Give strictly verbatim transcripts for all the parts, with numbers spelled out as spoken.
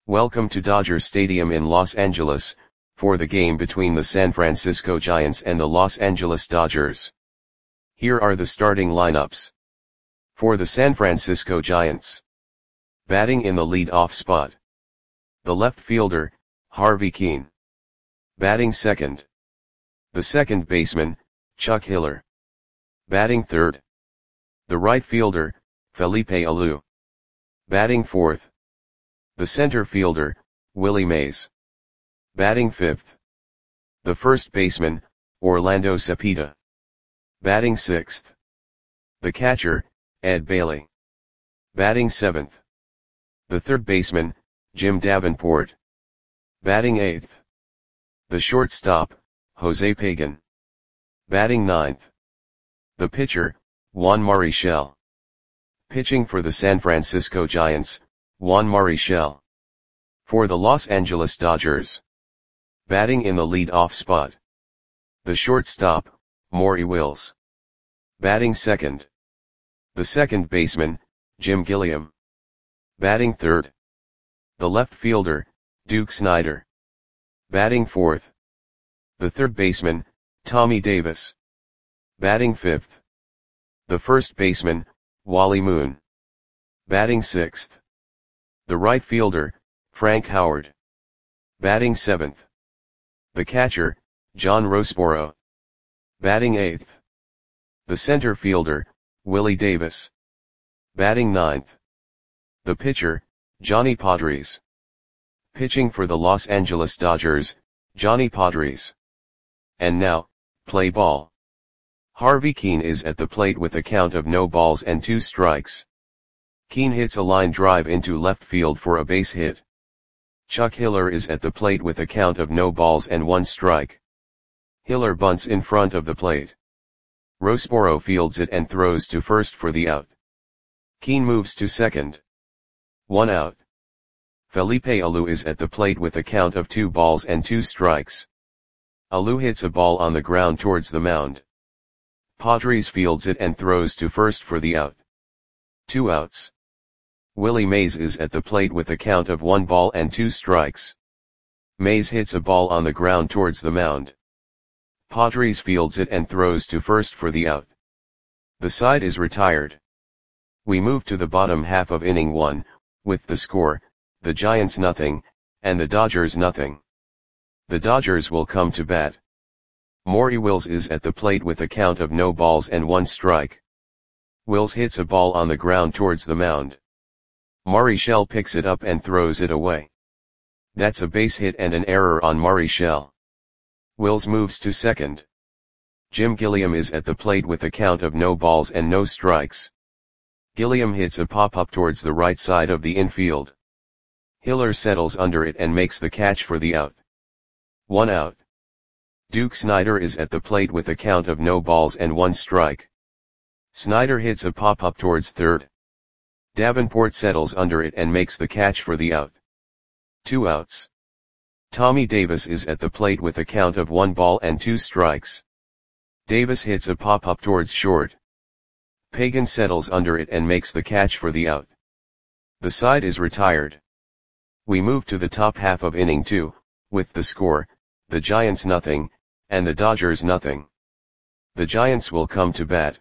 Welcome to Dodger Stadium in Los Angeles, for the game between the San Francisco Giants and the Los Angeles Dodgers. Here are the starting lineups. For the San Francisco Giants. Batting in the lead-off spot. The left fielder, Harvey Kuenn. Batting second. The second baseman, Chuck Hiller. Batting third. The right fielder, Felipe Alou. Batting fourth. The center fielder, Willie Mays. Batting fifth. The first baseman, Orlando Cepeda. Batting sixth. The catcher, Ed Bailey. Batting seventh. The third baseman, Jim Davenport. Batting eighth. The shortstop, Jose Pagan. Batting ninth. The pitcher, Juan Marichal. Pitching for the San Francisco Giants, Juan Marichal. For the Los Angeles Dodgers. Batting in the lead-off spot. The shortstop, Maury Wills. Batting second. The second baseman, Jim Gilliam. Batting third. The left fielder, Duke Snider. Batting fourth. The third baseman, Tommy Davis. Batting fifth. The first baseman, Wally Moon. Batting sixth. The right fielder, Frank Howard. Batting seventh. The catcher, John Roseboro. Batting eighth. The center fielder, Willie Davis. Batting ninth. The pitcher, Johnny Podres. Pitching for the Los Angeles Dodgers, Johnny Podres. And now, play ball. Harvey Kuenn is at the plate with a count of no balls and two strikes. Kuenn hits a line drive into left field for a base hit. Chuck Hiller is at the plate with a count of no balls and one strike. Hiller bunts in front of the plate. Roseboro fields it and throws to first for the out. Kuenn moves to second. One out. Felipe Alou is at the plate with a count of two balls and two strikes. Alou hits a ball on the ground towards the mound. Podres fields it and throws to first for the out. Two outs. Willie Mays is at the plate with a count of one ball and two strikes. Mays hits a ball on the ground towards the mound. Podres fields it and throws to first for the out. The side is retired. We move to the bottom half of inning one, with the score, the Giants nothing, and the Dodgers nothing. The Dodgers will come to bat. Maury Wills is at the plate with a count of no balls and one strike. Wills hits a ball on the ground towards the mound. Marichal picks it up and throws it away. That's a base hit and an error on Marichal. Wills moves to second. Jim Gilliam is at the plate with a count of no balls and no strikes. Gilliam hits a pop-up towards the right side of the infield. Hiller settles under it and makes the catch for the out. One out. Duke Snider is at the plate with a count of no balls and one strike. Snider hits a pop-up towards third. Davenport settles under it and makes the catch for the out. Two outs. Tommy Davis is at the plate with a count of one ball and two strikes. Davis hits a pop-up towards short. Pagan settles under it and makes the catch for the out. The side is retired. We move to the top half of inning two, with the score, the Giants nothing, and the Dodgers nothing. The Giants will come to bat.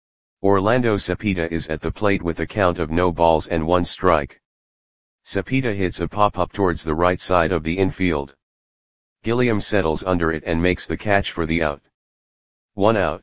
Orlando Cepeda is at the plate with a count of no balls and one strike. Cepeda hits a pop-up towards the right side of the infield. Gilliam settles under it and makes the catch for the out. One out.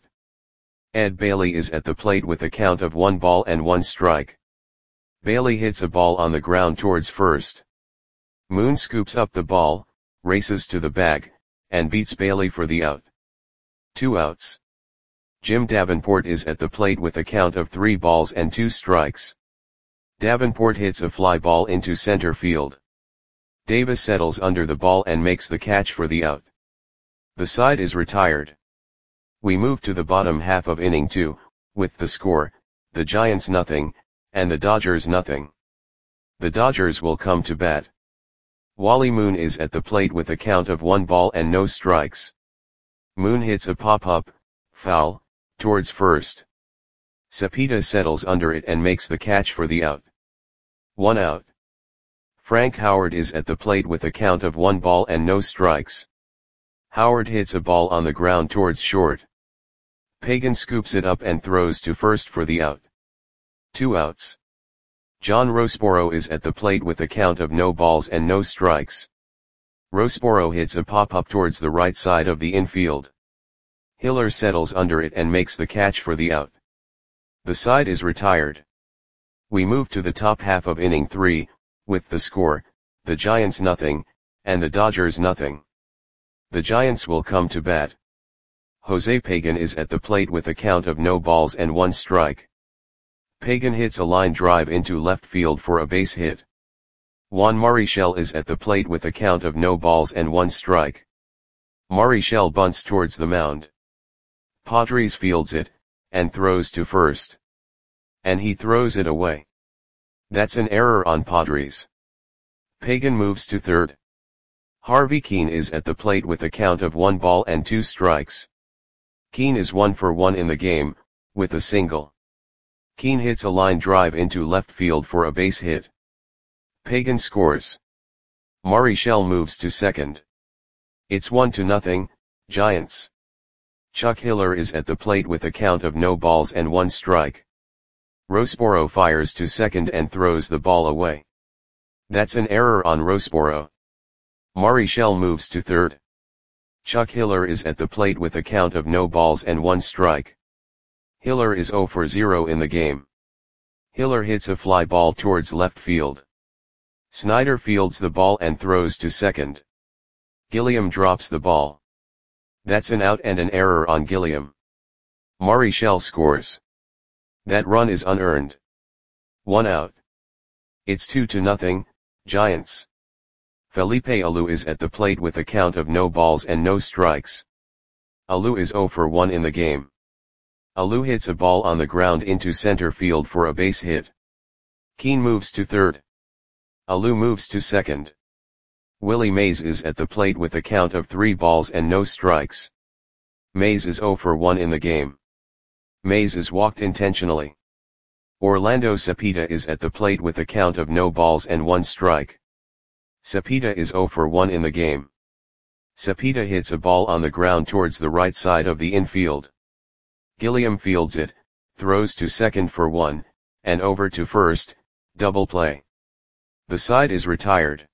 Ed Bailey is at the plate with a count of one ball and one strike. Bailey hits a ball on the ground towards first. Moon scoops up the ball, races to the bag, and beats Bailey for the out. Two outs. Jim Davenport is at the plate with a count of three balls and two strikes. Davenport hits a fly ball into center field. Davis settles under the ball and makes the catch for the out. The side is retired. We move to the bottom half of inning two, with the score, the Giants nothing, and the Dodgers nothing. The Dodgers will come to bat. Wally Moon is at the plate with a count of one ball and no strikes. Moon hits a pop-up, foul, towards first. Cepeda settles under it and makes the catch for the out. One out. Frank Howard is at the plate with a count of one ball and no strikes. Howard hits a ball on the ground towards short. Pagan scoops it up and throws to first for the out. Two outs. John Roseboro is at the plate with a count of no balls and no strikes. Roseboro hits a pop-up towards the right side of the infield. Hiller settles under it and makes the catch for the out. The side is retired. We move to the top half of inning three, with the score, the Giants nothing, and the Dodgers nothing. The Giants will come to bat. Jose Pagan is at the plate with a count of no balls and one strike. Pagan hits a line drive into left field for a base hit. Juan Marichal is at the plate with a count of no balls and one strike. Marichal bunts towards the mound. Padres fields it, and throws to first. And he throws it away. That's an error on Padres. Pagan moves to third. Harvey Keene is at the plate with a count of one ball and two strikes. Keene is one for one in the game, with a single. Keene hits a line drive into left field for a base hit. Pagan scores. Marichal moves to second. It's one to nothing, Giants. Chuck Hiller is at the plate with a count of no balls and one strike. Roseboro fires to second and throws the ball away. That's an error on Roseboro. Marichal moves to third. Chuck Hiller is at the plate with a count of no balls and one strike. Hiller is zero for zero in the game. Hiller hits a fly ball towards left field. Snyder fields the ball and throws to second. Gilliam drops the ball. That's an out and an error on Gilliam. Marichal scores. That run is unearned. One out. It's two to nothing, Giants. Felipe Alou is at the plate with a count of no balls and no strikes. Alou is zero for one in the game. Alou hits a ball on the ground into center field for a base hit. Keene moves to third. Alou moves to second. Willie Mays is at the plate with a count of three balls and no strikes. Mays is zero for one in the game. Mays is walked intentionally. Orlando Cepeda is at the plate with a count of no balls and one strike. Cepeda is zero for one in the game. Cepeda hits a ball on the ground towards the right side of the infield. Gilliam fields it, throws to second for one, and over to first, double play. The side is retired.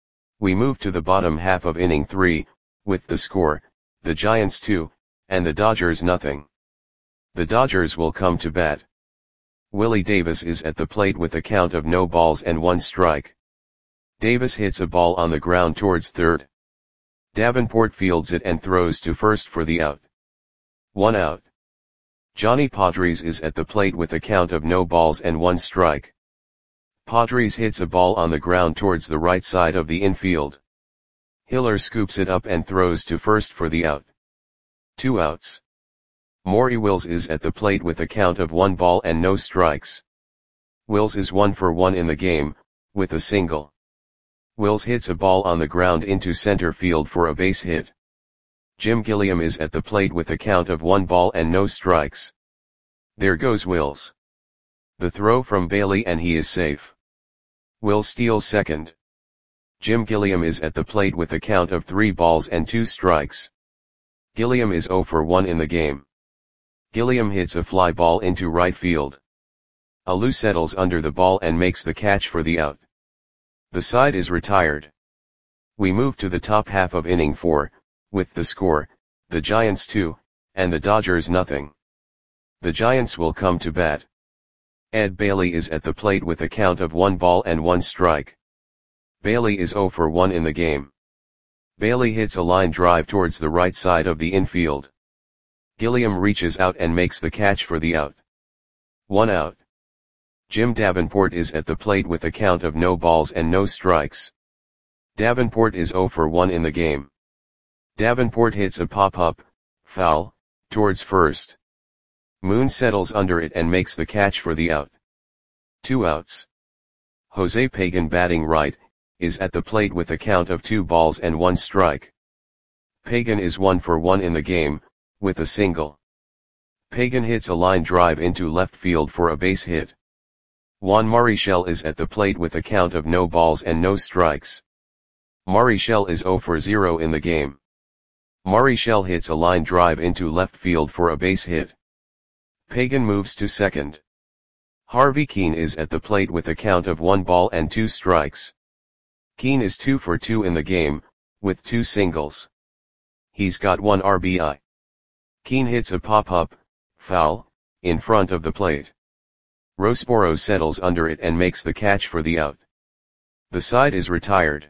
We move to the bottom half of inning three, with the score, the Giants two, and the Dodgers nothing. The Dodgers will come to bat. Willie Davis is at the plate with a count of no balls and one strike. Davis hits a ball on the ground towards third. Davenport fields it and throws to first for the out. One out. Johnny Padres is at the plate with a count of no balls and one strike. Padres hits a ball on the ground towards the right side of the infield. Hiller scoops it up and throws to first for the out. Two outs. Maury Wills is at the plate with a count of one ball and no strikes. Wills is one for one in the game, with a single. Wills hits a ball on the ground into center field for a base hit. Jim Gilliam is at the plate with a count of one ball and no strikes. There goes Wills. The throw from Bailey and he is safe. Wills steals second. Jim Gilliam is at the plate with a count of three balls and two strikes. Gilliam is zero for one in the game. Gilliam hits a fly ball into right field. Alou settles under the ball and makes the catch for the out. The side is retired. We move to the top half of inning four, with the score, the Giants two, and the Dodgers nothing. The Giants will come to bat. Ed Bailey is at the plate with a count of one ball and one strike. Bailey is zero for one in the game. Bailey hits a line drive towards the right side of the infield. Gilliam reaches out and makes the catch for the out. One out. Jim Davenport is at the plate with a count of no balls and no strikes. Davenport is zero for one in the game. Davenport hits a pop-up, foul, towards first. Moon settles under it and makes the catch for the out. Two outs. Jose Pagan, batting right, is at the plate with a count of two balls and one strike. Pagan is one for one in the game, with a single. Pagan hits a line drive into left field for a base hit. Juan Marichal is at the plate with a count of no balls and no strikes. Marichal is zero for zero in the game. Marichal hits a line drive into left field for a base hit. Pagan moves to second. Harvey Kuenn is at the plate with a count of one ball and two strikes. Kuenn is two for two in the game, with two singles. He's got one R B I. Kuenn hits a pop-up, foul, in front of the plate. Rossboro settles under it and makes the catch for the out. The side is retired.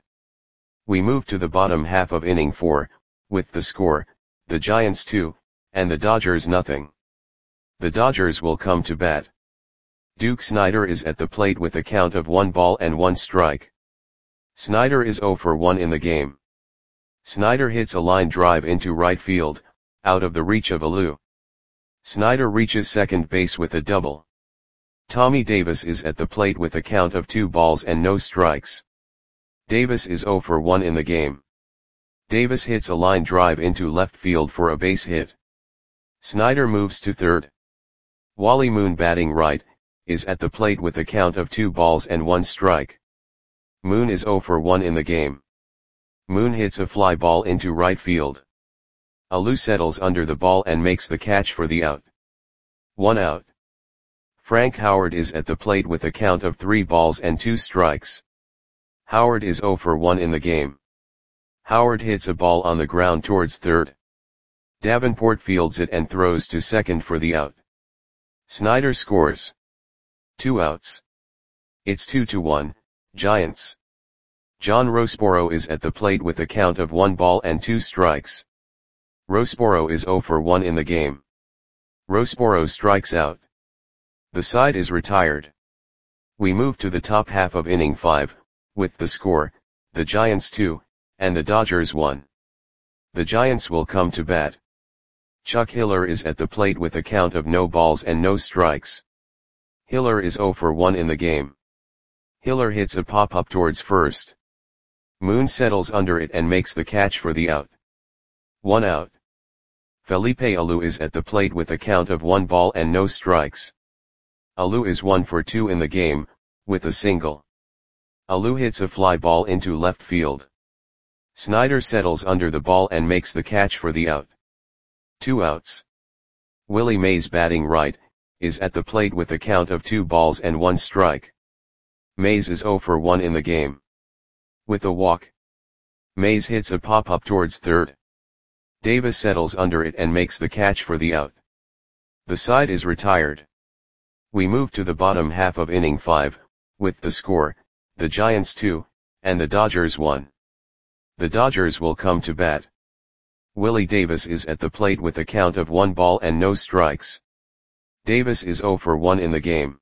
We move to the bottom half of inning four, with the score, the Giants two, and the Dodgers nothing. The Dodgers will come to bat. Duke Snider is at the plate with a count of one ball and one strike. Snider is zero for one in the game. Snider hits a line drive into right field, out of the reach of Alou. Snider reaches second base with a double. Tommy Davis is at the plate with a count of two balls and no strikes. Davis is zero for one in the game. Davis hits a line drive into left field for a base hit. Snider moves to third. Wally Moon, batting right, is at the plate with a count of two balls and one strike. Moon is zero for one in the game. Moon hits a fly ball into right field. Alou settles under the ball and makes the catch for the out. One out. Frank Howard is at the plate with a count of three balls and two strikes. Howard is zero for one in the game. Howard hits a ball on the ground towards third. Davenport fields it and throws to second for the out. Snider scores. Two outs. It's two to one, Giants. John Rossboro is at the plate with a count of one ball and two strikes. Rossboro is zero for one in the game. Rossboro strikes out. The side is retired. We move to the top half of inning five, with the score, the Giants two, and the Dodgers one. The Giants will come to bat. Chuck Hiller is at the plate with a count of no balls and no strikes. Hiller is zero for one in the game. Hiller hits a pop-up towards first. Moon settles under it and makes the catch for the out. One out. Felipe Alou is at the plate with a count of one ball and no strikes. Alou is one for two in the game, with a single. Alou hits a fly ball into left field. Snider settles under the ball and makes the catch for the out. Two outs. Willie Mays, batting right, is at the plate with a count of two balls and one strike. Mays is zero for one in the game. With a walk. Mays hits a pop-up towards third. Davis settles under it and makes the catch for the out. The side is retired. We move to the bottom half of inning five, with the score, the Giants two, and the Dodgers one. The Dodgers will come to bat. Willie Davis is at the plate with a count of one ball and no strikes. Davis is zero for one in the game.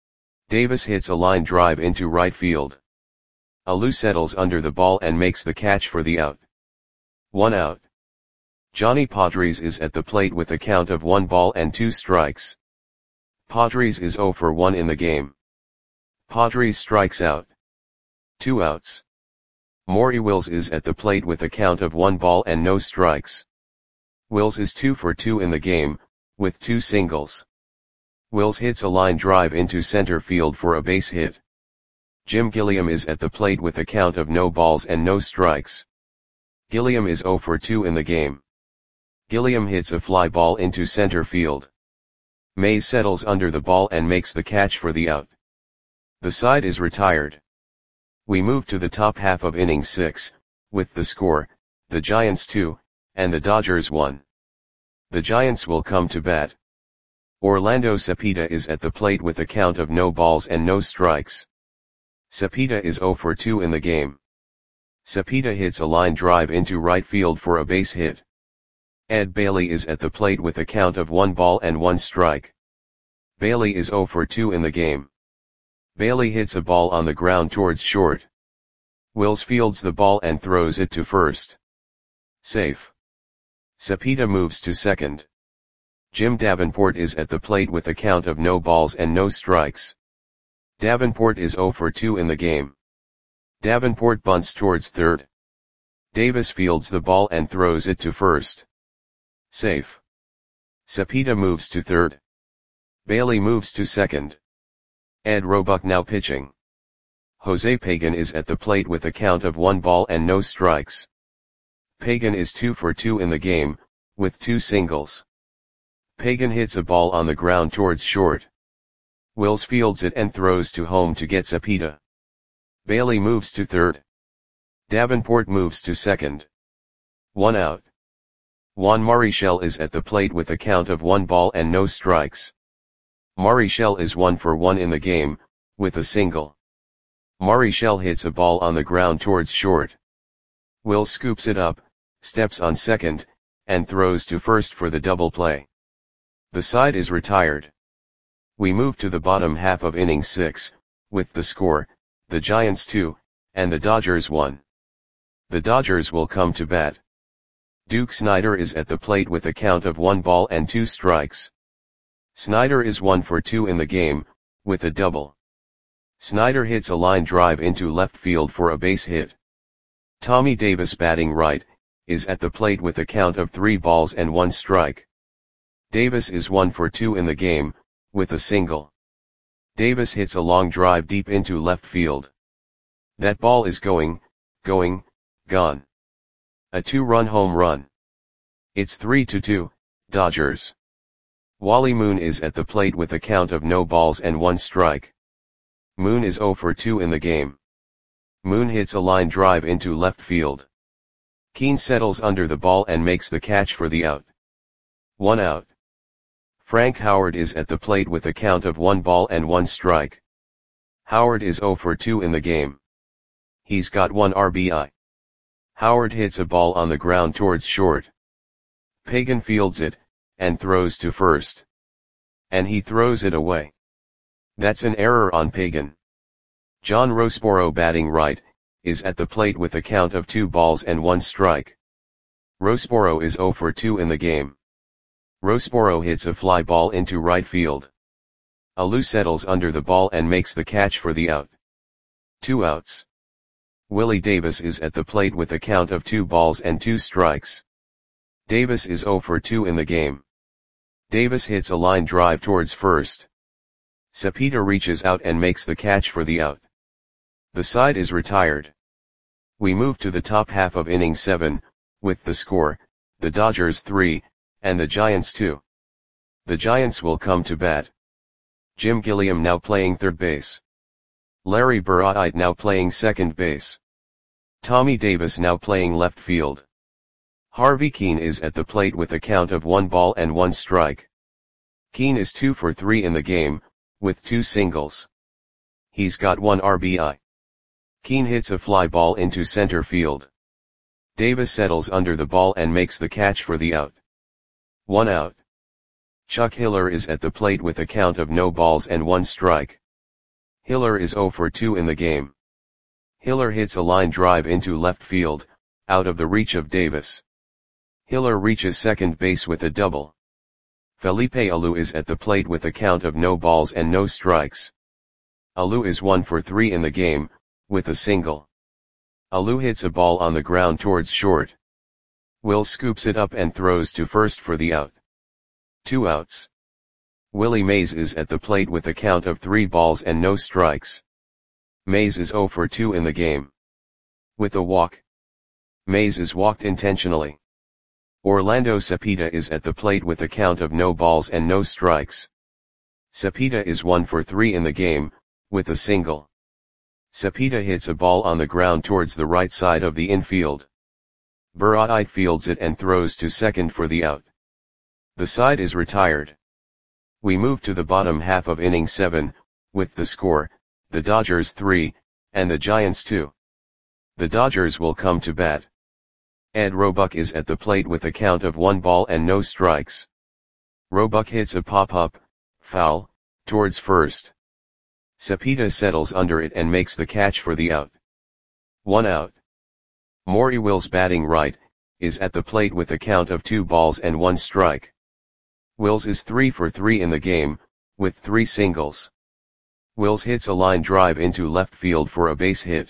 Davis hits a line drive into right field. Alou settles under the ball and makes the catch for the out. One out. Johnny Padres is at the plate with a count of one ball and two strikes. Padres is zero for one in the game. Padres strikes out. Two outs. Maury Wills is at the plate with a count of one ball and no strikes. Wills is two for two in the game, with two singles. Wills hits a line drive into center field for a base hit. Jim Gilliam is at the plate with a count of no balls and no strikes. Gilliam is zero for two in the game. Gilliam hits a fly ball into center field. Mays settles under the ball and makes the catch for the out. The side is retired. We move to the top half of inning six, with the score, the Giants two, and the Dodgers one. The Giants will come to bat. Orlando Cepeda is at the plate with a count of no balls and no strikes. Cepeda is zero for two in the game. Cepeda hits a line drive into right field for a base hit. Ed Bailey is at the plate with a count of one ball and one strike. Bailey is zero for two in the game. Bailey hits a ball on the ground towards short. Wills fields the ball and throws it to first. Safe. Cepeda moves to second. Jim Davenport is at the plate with a count of no balls and no strikes. Davenport is zero for two in the game. Davenport bunts towards third. Davis fields the ball and throws it to first. Safe. Cepeda moves to third. Bailey moves to second. Ed Roebuck now pitching. Jose Pagan is at the plate with a count of one ball and no strikes. Pagan is two for two in the game, with two singles. Pagan hits a ball on the ground towards short. Wills fields it and throws to home to get Cepeda. Bailey moves to third. Davenport moves to second. One out. Juan Marichal is at the plate with a count of one ball and no strikes. Marichal is one for one in the game, with a single. Marichal hits a ball on the ground towards short. Wills scoops it up, steps on second, and throws to first for the double play. The side is retired. We move to the bottom half of inning six, with the score, the Giants two, and the Dodgers one. The Dodgers will come to bat. Duke Snider is at the plate with a count of one ball and two strikes. Snider is one for two in the game, with a double. Snider hits a line drive into left field for a base hit. Tommy Davis, batting right, is at the plate with a count of three balls and one strike. Davis is one for two in the game, with a single. Davis hits a long drive deep into left field. That ball is going, going, gone. A two-run home run. It's three to two, Dodgers. Wally Moon is at the plate with a count of no balls and one strike. Moon is zero for two in the game. Moon hits a line drive into left field. Keane settles under the ball and makes the catch for the out. One out. Frank Howard is at the plate with a count of one ball and one strike. Howard is zero for two in the game. He's got one R B I. Howard hits a ball on the ground towards short. Pagan fields it, and throws to first. And he throws it away. That's an error on Pagan. John Roseboro, batting right, is at the plate with a count of two balls and one strike. Roseboro is zero for two in the game. Roseboro hits a fly ball into right field. Alou settles under the ball and makes the catch for the out. Two outs. Willie Davis is at the plate with a count of two balls and two strikes. Davis is zero for two in the game. Davis hits a line drive towards first. Cepeda reaches out and makes the catch for the out. The side is retired. We move to the top half of inning seven, with the score, the Dodgers three, and the Giants two. The Giants will come to bat. Jim Gilliam now playing third base. Larry Burritt now playing second base. Tommy Davis now playing left field. Harvey Keane is at the plate with a count of one ball and one strike. Keane is two for three in the game, with two singles. He's got one R B I. Keane hits a fly ball into center field. Davis settles under the ball and makes the catch for the out. One out. Chuck Hiller is at the plate with a count of no balls and one strike. Hiller is zero for two in the game. Hiller hits a line drive into left field, out of the reach of Davis. Hiller reaches second base with a double. Felipe Alou is at the plate with a count of no balls and no strikes. Alou is one for three in the game, with a single. Alou hits a ball on the ground towards short. Will scoops it up and throws to first for the out. Two outs. Willie Mays is at the plate with a count of three balls and no strikes. Mays is zero for two in the game. With a walk. Mays is walked intentionally. Orlando Cepeda is at the plate with a count of no balls and no strikes. Cepeda is one for three in the game, with a single. Cepeda hits a ball on the ground towards the right side of the infield. Burritt fields it and throws to second for the out. The side is retired. We move to the bottom half of inning seven, with the score, the Dodgers three, and the Giants two. The Dodgers will come to bat. Ed Roebuck is at the plate with a count of one ball and no strikes. Roebuck hits a pop-up, foul, towards first. Cepeda settles under it and makes the catch for the out. One out. Maury Wills, batting right, is at the plate with a count of two balls and one strike. Wills is three for three in the game, with three singles. Wills hits a line drive into left field for a base hit.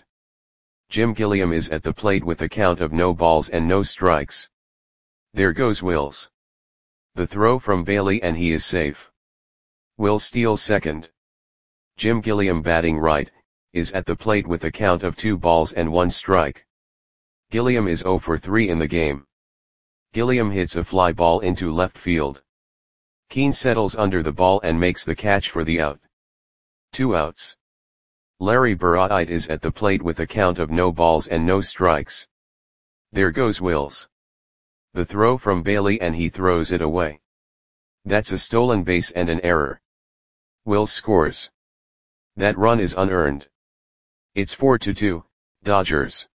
Jim Gilliam is at the plate with a count of no balls and no strikes. There goes Wills. The throw from Bailey and he is safe. Wills steals second. Jim Gilliam batting right, is at the plate with a count of two balls and one strike. Gilliam is zero for three in the game. Gilliam hits a fly ball into left field. Keane settles under the ball and makes the catch for the out. Two outs. Larry Burrite is at the plate with a count of no balls and no strikes. There goes Wills. The throw from Bailey and he throws it away. That's a stolen base and an error. Wills scores. That run is unearned. It's four to two, Dodgers.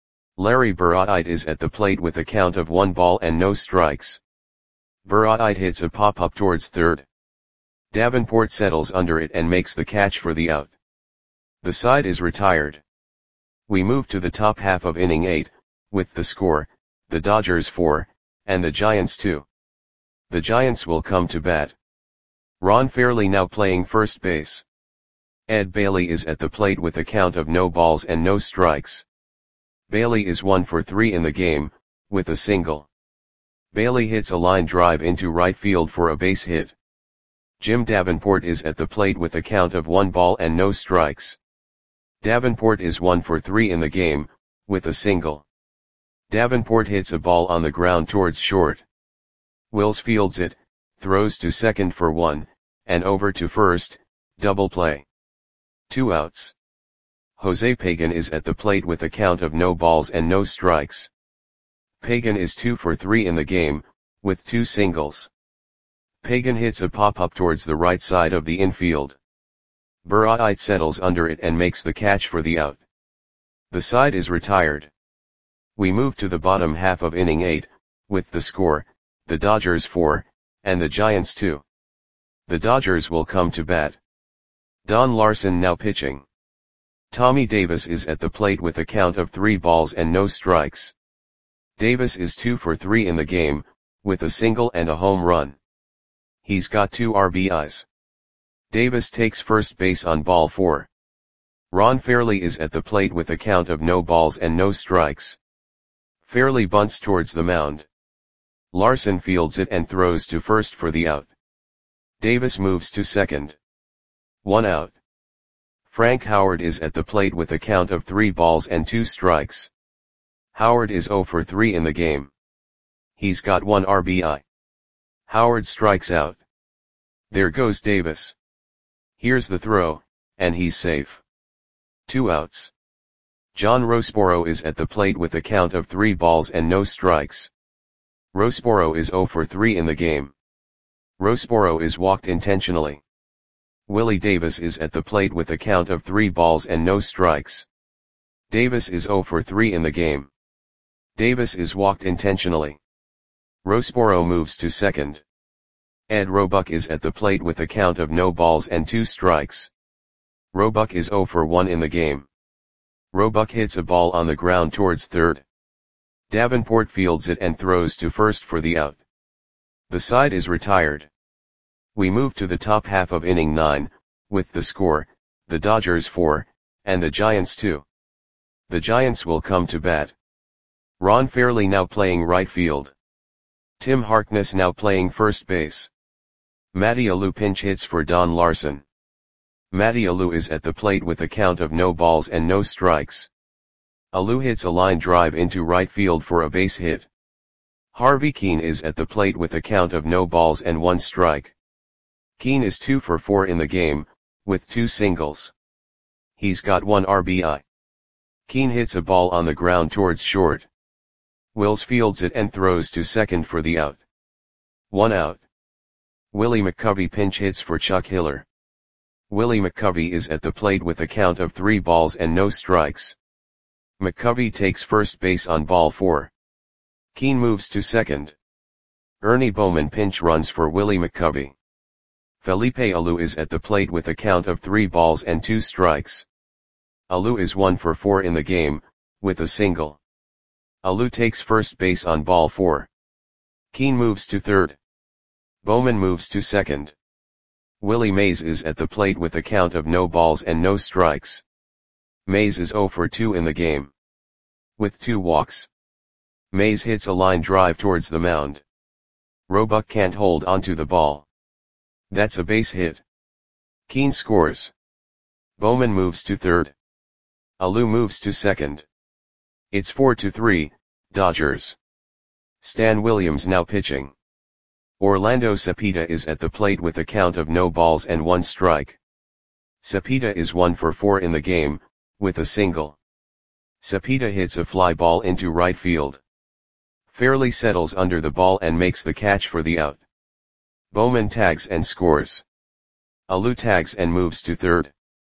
Larry Burrite is at the plate with a count of one ball and no strikes. Burrite hits a pop-up towards third. Davenport settles under it and makes the catch for the out. The side is retired. We move to the top half of inning eight, with the score, the Dodgers four, and the Giants two. The Giants will come to bat. Ron Fairly now playing first base. Ed Bailey is at the plate with a count of no balls and no strikes. Bailey is one for three in the game, with a single. Bailey hits a line drive into right field for a base hit. Jim Davenport is at the plate with a count of one ball and no strikes. Davenport is one for three in the game, with a single. Davenport hits a ball on the ground towards short. Wills fields it, throws to second for one, and over to first, double play. Two outs. Jose Pagan is at the plate with a count of no balls and no strikes. Pagan is two for three in the game, with two singles. Pagan hits a pop-up towards the right side of the infield. Burrite settles under it and makes the catch for the out. The side is retired. We move to the bottom half of inning eight, with the score, the Dodgers four, and the Giants two. The Dodgers will come to bat. Don Larson now pitching. Tommy Davis is at the plate with a count of three balls and no strikes. Davis is two for three in the game, with a single and a home run. He's got two R B Is. Davis takes first base on ball four. Ron Fairly is at the plate with a count of no balls and no strikes. Fairly bunts towards the mound. Larson fields it and throws to first for the out. Davis moves to second. One out. Frank Howard is at the plate with a count of three balls and two strikes. Howard is zero for three in the game. He's got one R B I. Howard strikes out. There goes Davis. Here's the throw, and he's safe. Two outs. John Roseboro is at the plate with a count of three balls and no strikes. Roseboro is zero for three in the game. Roseboro is walked intentionally. Willie Davis is at the plate with a count of three balls and no strikes. Davis is zero for three in the game. Davis is walked intentionally. Roseboro moves to second. Ed Roebuck is at the plate with a count of no balls and two strikes. Roebuck is zero for one in the game. Roebuck hits a ball on the ground towards third. Davenport fields it and throws to first for the out. The side is retired. We move to the top half of inning nine, with the score, the Dodgers four, and the Giants two. The Giants will come to bat. Ron Fairly now playing right field. Tim Harkness now playing first base. Matty Alou pinch hits for Don Larson. Matty Alou is at the plate with a count of no balls and no strikes. Alou hits a line drive into right field for a base hit. Harvey Keane is at the plate with a count of no balls and one strike. Keane is two for four in the game, with two singles. He's got one R B I. Keane hits a ball on the ground towards short. Wills fields it and throws to second for the out. One out. Willie McCovey pinch hits for Chuck Hiller. Willie McCovey is at the plate with a count of three balls and no strikes. McCovey takes first base on ball four. Keane moves to second. Ernie Bowman pinch runs for Willie McCovey. Felipe Alou is at the plate with a count of three balls and two strikes. Alou is one for four in the game, with a single. Alou takes first base on ball four. Keane moves to third. Bowman moves to second. Willie Mays is at the plate with a count of no balls and no strikes. Mays is zero for two in the game. With two walks. Mays hits a line drive towards the mound. Roebuck can't hold onto the ball. That's a base hit. Keane scores. Bowman moves to third. Alou moves to second. It's four to three, Dodgers. Stan Williams now pitching. Orlando Cepeda is at the plate with a count of no balls and one strike. Cepeda is one for four in the game, with a single. Cepeda hits a fly ball into right field. Fairly settles under the ball and makes the catch for the out. Bowman tags and scores. Alou tags and moves to third.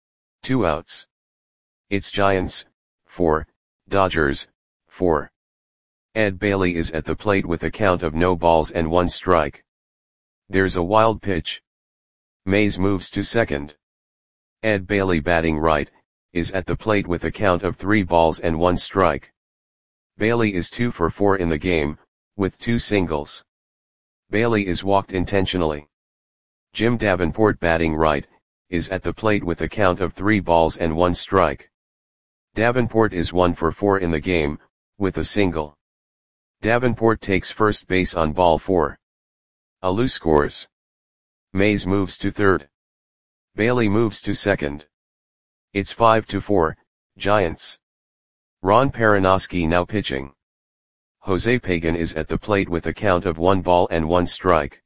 Two outs. It's Giants, four, Dodgers, four. Ed Bailey is at the plate with a count of no balls and one strike. There's a wild pitch. Mays moves to second. Ed Bailey, batting right, is at the plate with a count of three balls and one strike. Bailey is two for four in the game, with two singles. Bailey is walked intentionally. Jim Davenport, batting right, is at the plate with a count of three balls and one strike. Davenport is one for four in the game, with a single. Davenport takes first base on ball four. Alou scores. Mays moves to third. Bailey moves to second. It's five to four, Giants. Ron Perranoski now pitching. Jose Pagan is at the plate with a count of one ball and one strike.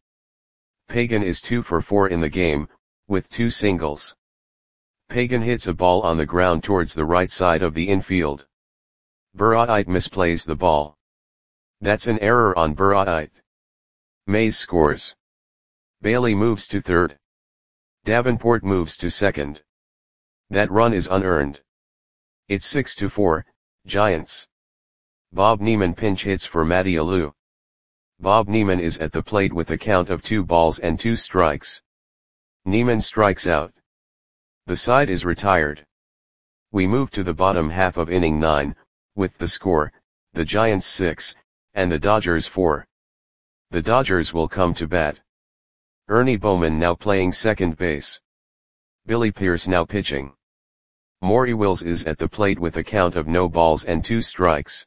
Pagan is two for four in the game, with two singles. Pagan hits a ball on the ground towards the right side of the infield. Burrait misplays the ball. That's an error on Burrait. Mays scores. Bailey moves to third. Davenport moves to second. That run is unearned. It's six to four, Giants. Bob Neiman pinch hits for Matty Alou. Bob Neiman is at the plate with a count of two balls and two strikes. Neiman strikes out. The side is retired. We move to the bottom half of inning nine, with the score, the Giants six, and the Dodgers four. The Dodgers will come to bat. Ernie Bowman now playing second base. Billy Pierce now pitching. Maury Wills is at the plate with a count of no balls and two strikes.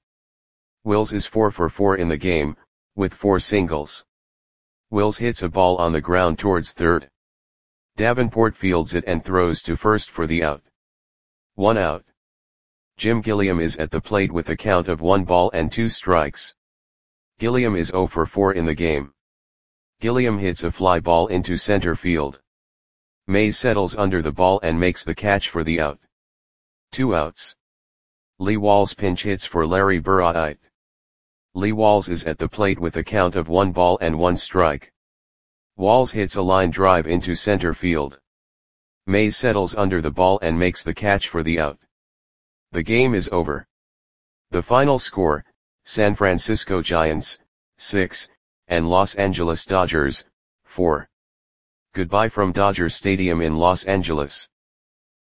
Wills is four for four in the game, with four singles. Wills hits a ball on the ground towards third. Davenport fields it and throws to first for the out. One out. Jim Gilliam is at the plate with a count of one ball and two strikes. Gilliam is zero for four in the game. Gilliam hits a fly ball into center field. Mays settles under the ball and makes the catch for the out. Two outs. Lee Walls pinch hits for Larry Burrait. Lee Walls is at the plate with a count of one ball and one strike. Walls hits a line drive into center field. Mays settles under the ball and makes the catch for the out. The game is over. The final score, San Francisco Giants, six, and Los Angeles Dodgers, four. Goodbye from Dodger Stadium in Los Angeles.